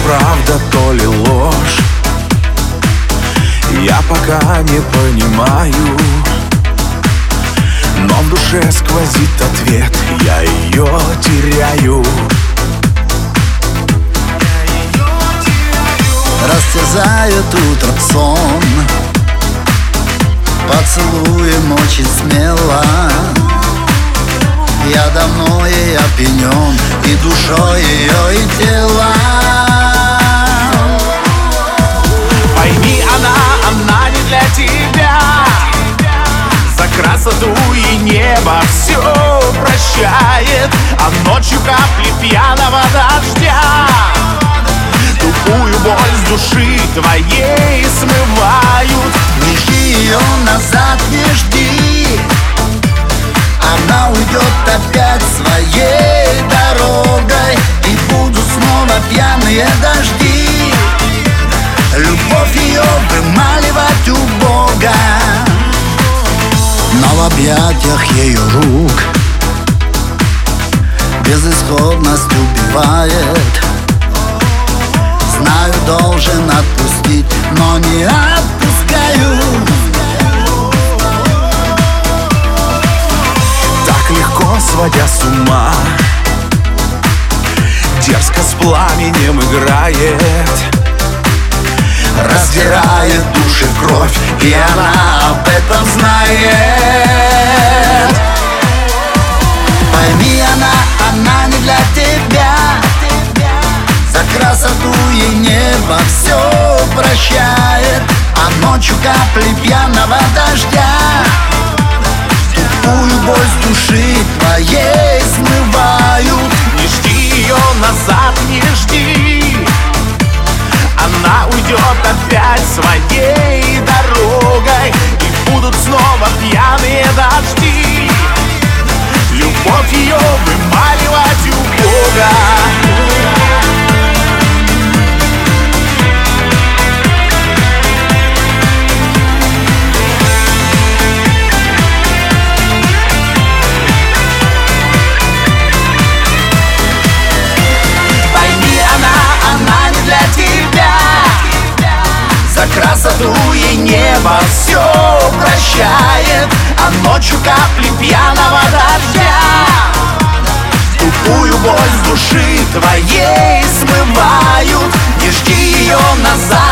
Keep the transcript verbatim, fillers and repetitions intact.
правда, то ли ложь, я пока не понимаю. Но в душе сквозит ответ, я ее теряю. Растерзает утром сон поцелуем очень смело. Я давно ей опьянен, и душой ее, и телом. Пойми, она, она не для тебя. За красоту и небо все прощает, а ночью капли пьяного дождя тупую боль с души твоей смывают. Не жди ее назад, не жди, она уйдет опять своей дорогой, и будут снова пьяные дожди. Любовь ее вымаливать у Бога, но в объятиях ее рук безысходность убивает. Знаю, должен отпустить, но не отпускаю. Так легко сводя с ума, дерзко с пламенем играет, раздирает души кровь, и она об этом знает. Пойми, она, она не для тебя. За красоту ей небо все прощает, а ночью капли пьяного дождя тупую боль с души твоей смывают. Не жди ее назад, не жди, она уйдет опять своей дорогой, и будут снова пьяные дожди. Любовь ее вымаливать у Бога. За красоту и небо все прощает, а ночью капли пьяного дождя тупую боль с души твоей смывают. Не жди ее назад.